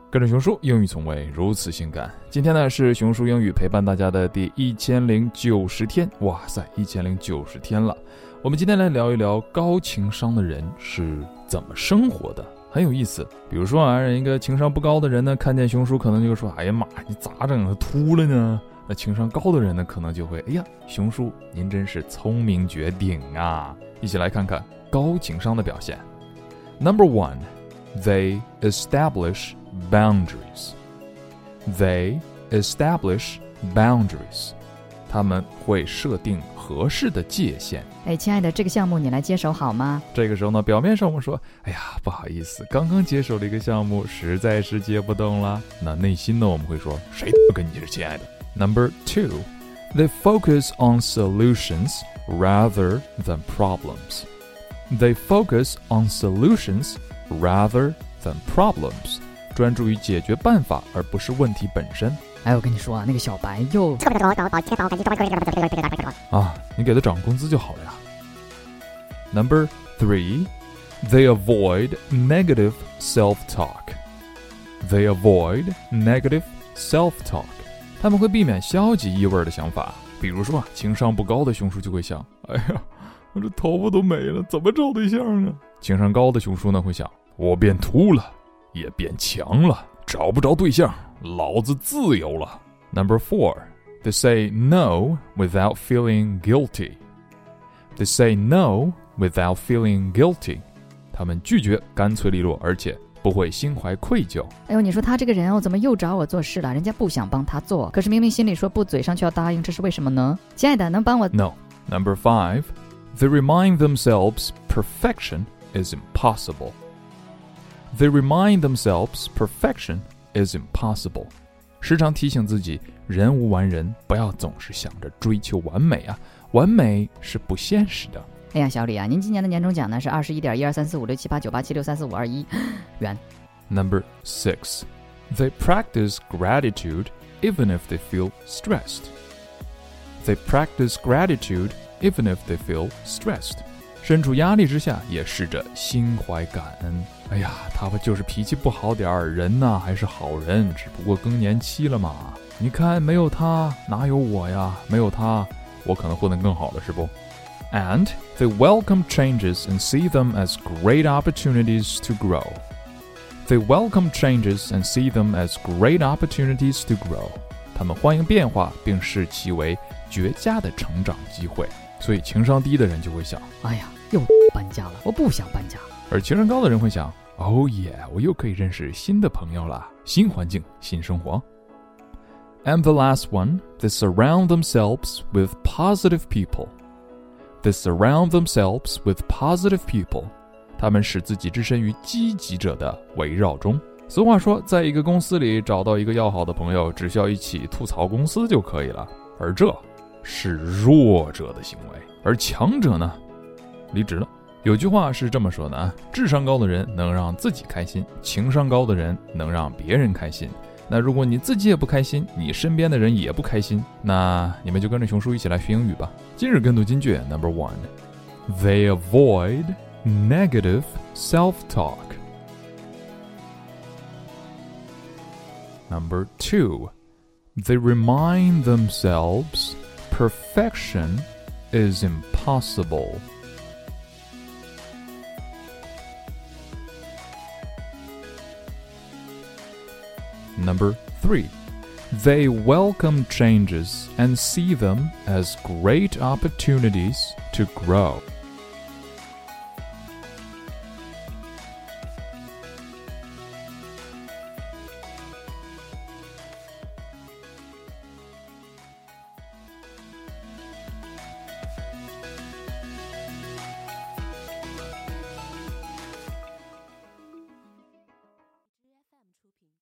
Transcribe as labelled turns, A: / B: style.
A: 跟着熊叔，英语从未如此性感。今天呢是熊叔英语陪伴大家的第1090天，哇塞，1090天了。我们今天来聊一聊高情商的人是怎么生活的，很有意思。比如说啊，一个情商不高的人呢，看见熊叔可能就说：“哎呀妈，你咋整的秃了呢？”那情商高的人呢，可能就会：“哎呀，熊叔您真是聪明绝顶啊！”一起来看看高情商的表现。Number 1, they establish boundaries. They establish boundaries. 他们会设定合适的界限。
B: 亲爱的，这个项目你来接手好吗？
A: 这个时候呢，表面上我们说，哎呀，不好意思，刚刚接手了一个项目，实在是接不动了。那内心呢，我们会说，谁都跟你是亲爱的。Number 2, they focus on solutions rather than problems. They focus on solutions rather than problems. 专注于解决办法，而不是问题本身。
B: 我跟你说啊，那个小白又
A: 你给他涨工资就好了呀。Number 3, they avoid negative self-talk. They avoid negative self-talk. 他们会避免消极意味的想法。比如说情商不高的熊叔就会想，哎呀，我这头发都没了，怎么找对象啊？情商高的熊叔呢会想，我变秃了，也变强了，找不着对象，老子自由了。Number 4, they say no without feeling guilty. They say no without feeling guilty. 他们拒绝干脆利落，而且不会心怀愧疚。
B: 你说他这个人怎么又找我做事了？人家不想帮他做，可是明明心里说不，嘴上却要答应，这是为什么呢？亲爱的，能帮我
A: No. Number 5, they remind themselves perfection is impossible. They remind themselves perfection is impossible. 时常提醒自己，人无完人，不要总是想着追求完美啊，完美是不现实的。
B: 哎呀，小李啊，您今年的年终奖呢是21.123456768763521元。
A: Number 6, they practice gratitude even if they feel stressed. They practice gratitude even if they feel stressed. 身处压力之下，也试着心怀感恩。哎呀，他不就是脾气不好点儿，人呢还是好人，只不过更年期了嘛。你看，没有他哪有我呀？没有他，我可能混得更好了，是不？ And they welcome changes and see them as great opportunities to grow. They welcome changes and see them as great opportunities to grow. 他们欢迎变化，并视其为绝佳的成长机会。所以情商低的人就会想，
B: 哎呀，又搬家了，我不想搬家。
A: 而情商高的人会想，哦耶，我又可以认识新的朋友了，新环境，新生活。And the last one, they surround themselves with positive people. They surround themselves with positive people. 他们使自己置身于积极者的围绕中。俗话说，在一个公司里找到一个要好的朋友，只需要一起吐槽公司就可以了。而这是弱者的行为，而强者呢，离职了。有句话是这么说的啊，智商高的人能让自己开心，情商高的人能让别人开心。那如果你自己也不开心，你身边的人也不开心，那你们就跟着熊叔一起来学英语吧。今日跟读金句 Number 1, they avoid negative self-talk. Number 2, they remind themselves perfection is impossible. Number 3, they welcome changes and see them as great opportunities to grow.